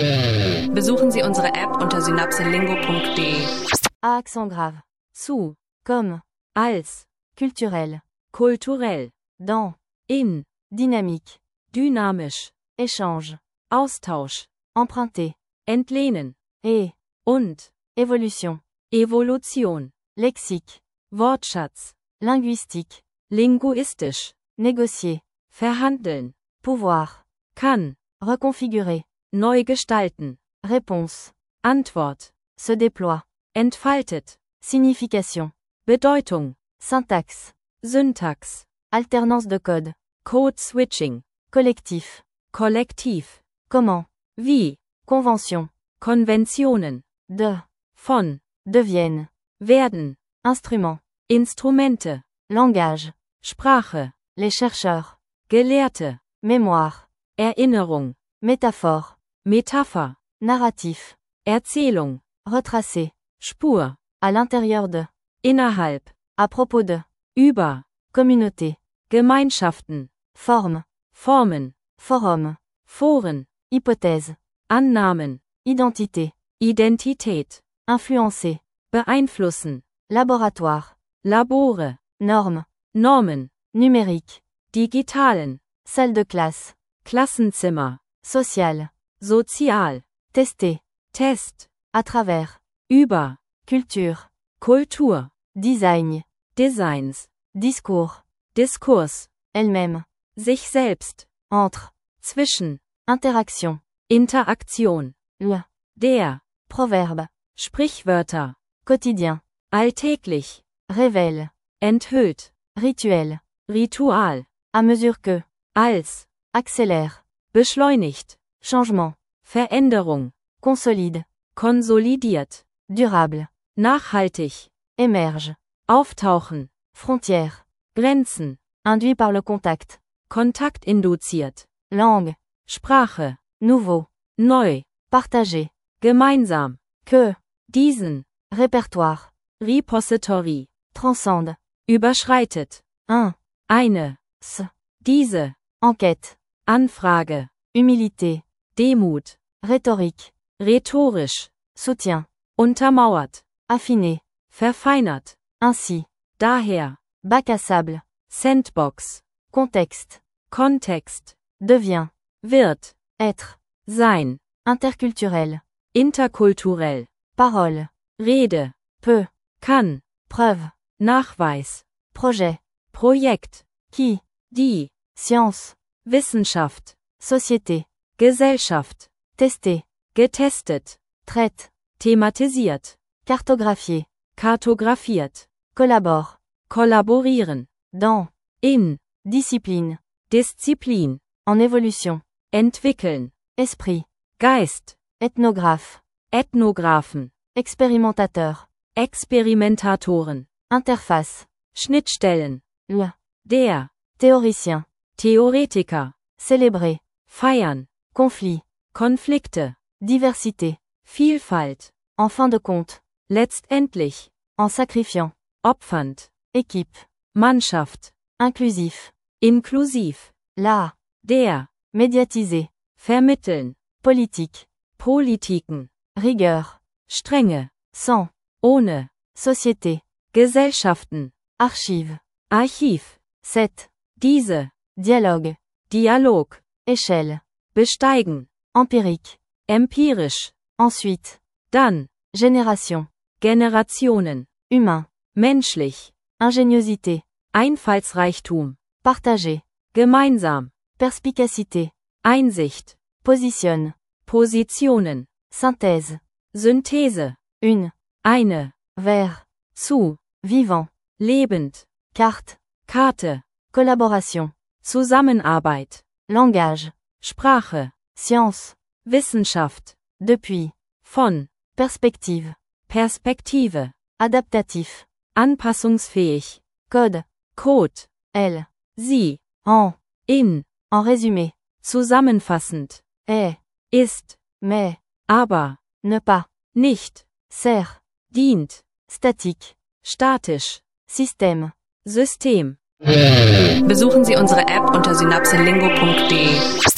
Besuchen Sie unsere App unter synapselingo.de. À accent grave. Sous, comme, als, culturel, kulturell, dans, in, dynamique, dynamisch, échange, Austausch, emprunter, entlehnen, et, und, évolution, Evolution, lexique, Wortschatz, linguistique, linguistisch, négocier, verhandeln, pouvoir, kann, reconfigurer, neu gestalten, réponse, Antwort, se déploie, entfaltet, signification, Bedeutung, syntaxe, Syntax, alternance de code, Code Switching, collectif, Kollektiv, comment, wie, convention, Konventionen, de, von, deviennent, werden, instrument, Instrumente, langage, Sprache, les chercheurs, Gelehrte, mémoire, Erinnerung, métaphore, Metapher, narratif, Erzählung, retracer, Spur, à l'intérieur de, innerhalb, à propos de, über, communauté, Gemeinschaften, forme, Formen, forum, Foren, hypothèse, Annahmen, identité, Identität, influencer, beeinflussen, laboratoire, Labore, norme, Normen, numérique, digitalen, salle de classe, Klassenzimmer, social, sozial, tester, Test, à travers, über, culture, Kultur, design, Designs, discours, Diskurs, elle-même, sich selbst, entre, zwischen, interaction, Interaktion, le, der, proverbe, Sprichwörter, quotidien, alltäglich, révèle, enthüllt, rituel, Ritual, à mesure que, als, accélère, beschleunigt, changement, Veränderung, consolide, konsolidiert, durable, nachhaltig, émerge, auftauchen, frontière, Grenzen, induit par le contact, Kontakt induziert, langue, Sprache, nouveau, neu, partagé, gemeinsam, que, diesen, répertoire, Repository, transcende, überschreitet, un, eine, s, diese, enquête, Anfrage, humilité, Demut, rhétorique, rhetorisch, soutien, untermauert, affiné, verfeinert, ainsi, daher, bac à sable, Sandbox, contexte, Kontext, devient, wird, être, sein, interculturel, interkulturell, parole, Rede, peut, kann, preuve, Nachweis, projet, Projekt, qui, die, science, Wissenschaft, société, Gesellschaft, tester, getestet, traite, thematisiert, cartographier, kartografiert, collabore, kollaborieren, dans, in, discipline, Disziplin, en évolution, entwickeln, esprit, Geist, ethnographe, Ethnographen, expérimentateur, Experimentatoren, interface, Schnittstellen, le, der, théoricien, Theoretiker, célébrer, feiern, conflit, Konflikte, diversité, Vielfalt, en fin de compte, letztendlich, en sacrifiant, opfernd, équipe, Mannschaft, inclusif, inklusiv, la, der, médiatisé, vermitteln, politique, Politiken, rigueur, Strenge, sans, ohne, société, Gesellschaften, archive, Archiv, set, diese, dialogue, Dialog, échelle, besteigen, empirique, empirisch, ensuite, dann, génération, Generationen, humain, menschlich, ingéniosité, Einfallsreichtum, partagé, gemeinsam, perspicacité, Einsicht, positionne, Positionen, synthèse, Synthese, une, eine, vers, zu, vivant, lebend, carte, Karte, collaboration, Zusammenarbeit, langage, Sprache, science, Wissenschaft, depuis, von, perspective, Perspektive, adaptatif, anpassungsfähig, code, Code, elle, sie, en, in, en résumé, zusammenfassend, est, ist, mais, aber, ne pas, nicht, sert, dient, statique, statisch, système, System. Besuchen Sie unsere App unter synapselingo.de.